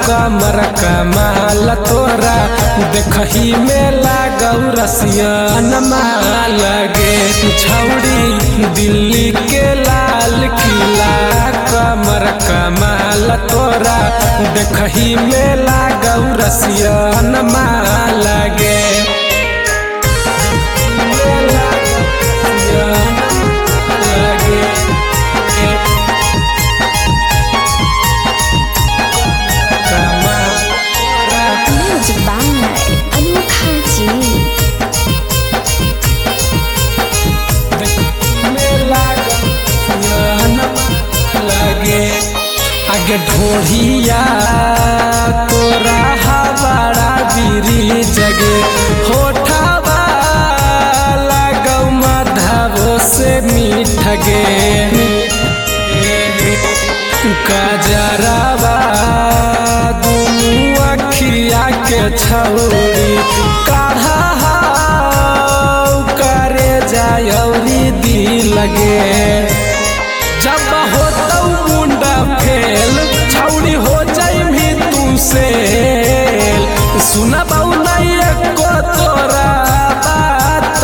कमर कमाल तोरा देखही में लागौ रसियन माल गे छौड़ी दिल्ली के लाल किला कमर कमाल तोरा देखही में लागौ रसियन माल गे आगे ढोढ़िया तोरा हवाड़ा बिरी जगे होठवा लागौ मधवो से मीठ गे कजरावा दुनू अखिया के छौड़ी काढ़ा करे जायौरी दी लगे जब होतौ मुंडा फेल छौड़ी हो जाइमी तुमसे सुनबौ नहीं एको तोरा बात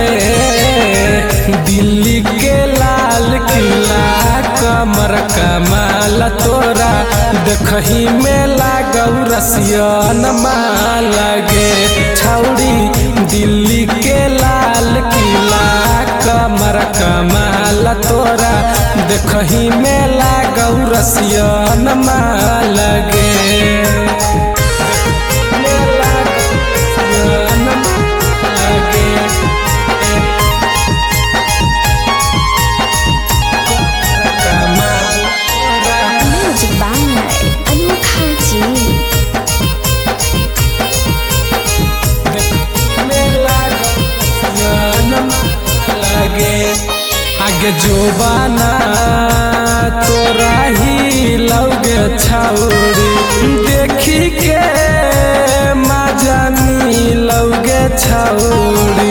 गे दिल्ली के लाल किला कमर कमाल तोरा देखही में लागौ रसियन माल गे छौड़ी दिल्ली के लाल किला कमर कमाल तोरा देखही में लागौ रसियन माल गे आगे जोबाना तोरा ही लौगे छौड़ी देखी के मजा मिलौगे छौड़ी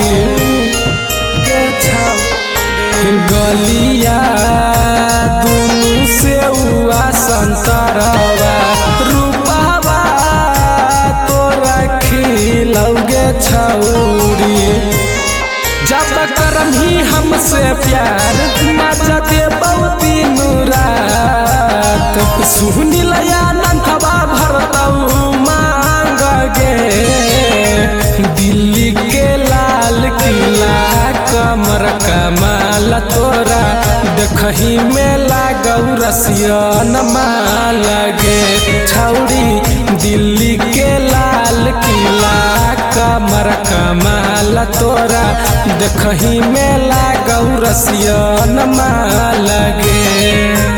गलिया दुनू से हुआ संतरवा रूपावा तोरा खिलौगे छौड़ी जब करम ही हमसे प्यार मजा दे दिन रात सुनी लया नंथवा भरतौ मांग गे दिल्ली के लाल किला कमर कमाल तोरा देखही में लागौ रसियन माल गे छौड़ी दिल्ली के लाल किला कमर कमाल तोरा देखही में लागौ रसियन माल गे।